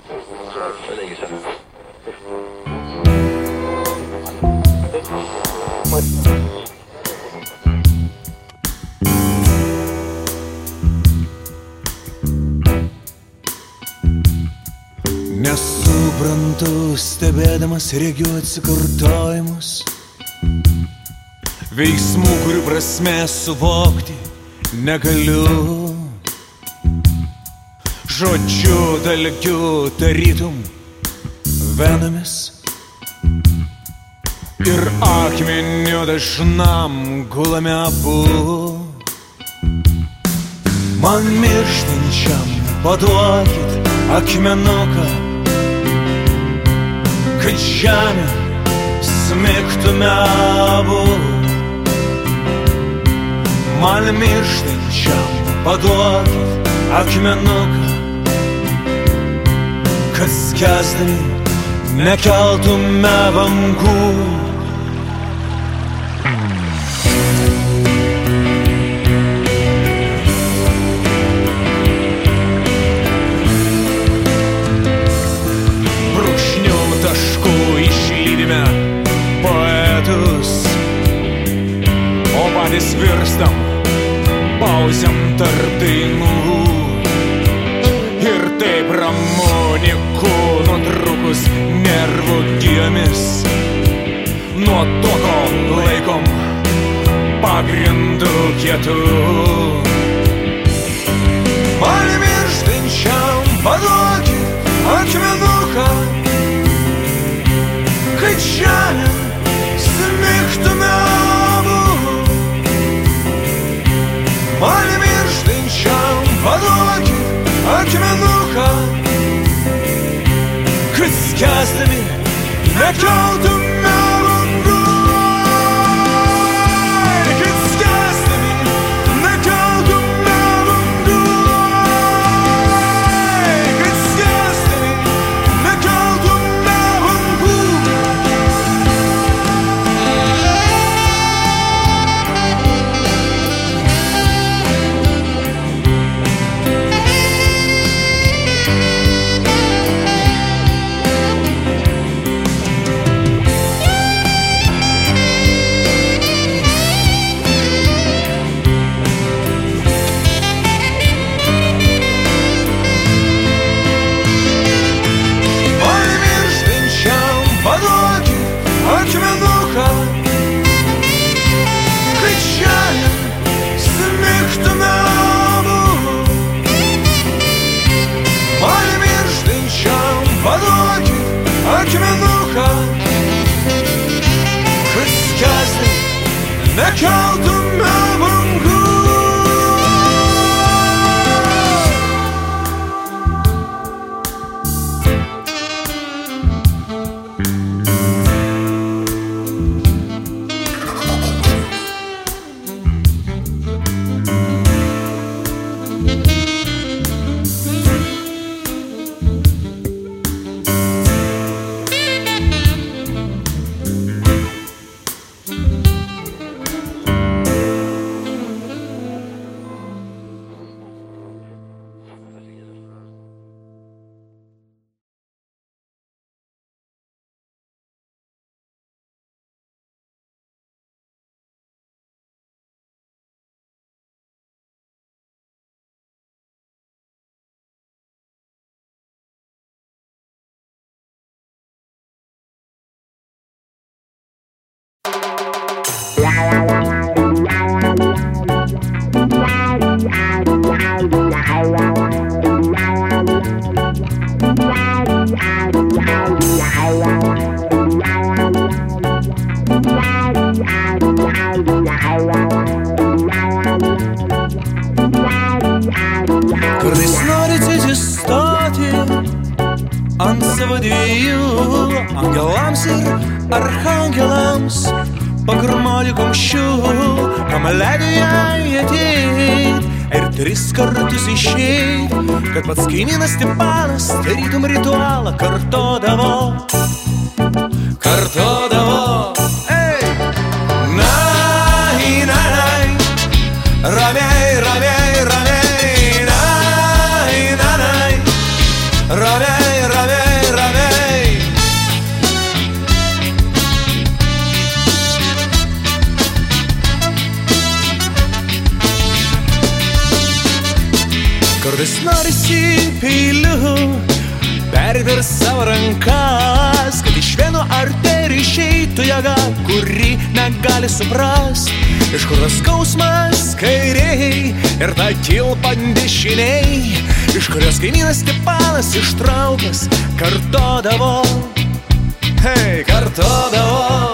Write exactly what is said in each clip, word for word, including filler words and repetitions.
Nesuprantu, stebėdamas regiu atsikartojimus veiksmų, kurių prasmę suvokti negaliu. Žodžiu dalgiu tarytum venomis ir akmeniu dažnam gulame abu. Man mirštančiam paduokit akmenuką, kad žemę smigtume abu. Man mirštančiam paduokit akmenuką, kad skęsdami nekeltume bangų. Brūkšnių taškų išlydime poetus, o patys virstam pauzėm tarp dainų. Ir taip ramonikų nutrūkus nervų gijomis nuo to, ko laikom pagrindu kietu. Man mirštančiam paduokit akmenuką, kad žemę smigtume abu. Man mirštančiam paduokit akmenuką, kad skęsdami nekeltume bangų. Kad skęsdami nekeltume bangų. Kad skęsdami nekeltume bangų. Akmenuką, kad žemę smigtume abu. Man mirštančiam paduokit akmenuką, kad skęsdami nekeltume bangų. Kartais norite atsistoti ant savo dviejų, angelams ir archangelams pagrumoli kumščių, kam leido jai ateit ir tris kartus išeit, kad pats kaimynas Stepanas tarytum ritualą kartodavo, kartodavo. Ei! Nai, nai, nai, ramiai, ramiai, ramiai, nai, nai, nai, ramiai, ramiai. Tikiuosi peiliu perver savo rankas, kad iš vieno arterijų išeitų jėga, kuri negali suprast, iš kur tas skausmas kairiai ir ta kilpa dešiniai, iš kurios kaimynas Stepanas ištraukęs kartodavo, hei, kartodavo.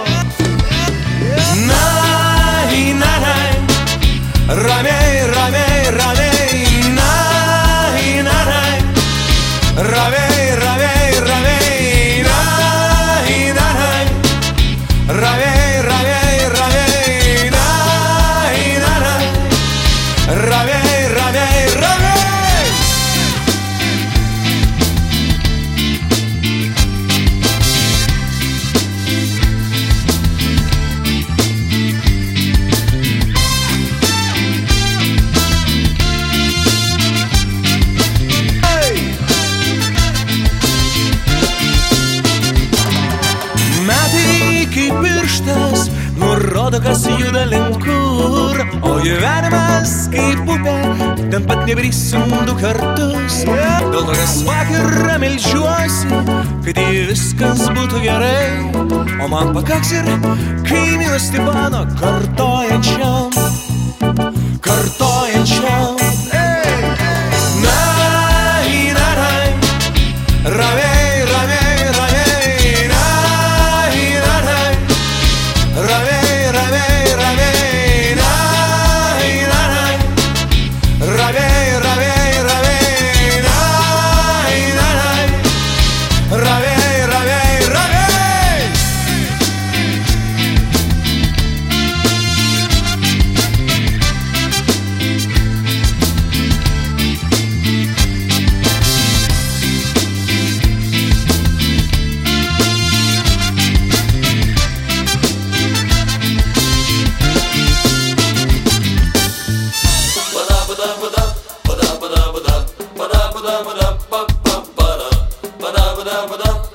Nai, nai, ramiai, ramiai, ramiai, nai, nai, ramiai, ramiai, ramiai, nai, nai, ramiai, ramiai, ramiai, nai, nai, ramiai, ramiai, ramiai. Kaip pirštas nurodo, kas juda link kur, o gyvenimas kaip upė, ten pat nebrisim du kartus. Dėl to kas vakarą meldžiuosi, kad į viskas būtų gerai, o man pakaks ir kaimyno Stepano kartojančiam, kartojančiam. Nai, nai, ramiai, ramiai, ramiai, nai, nai, ramiai, ramiai, ramiai, nai, nai, ramiai, ramiai, ramiai, nai, nai, ramiai, ramiai, ramiai. Ba-da ba-da ba-da, ba-da ba-da ba-da, ba-ba-ba-da, ba-da ba-da ba-da.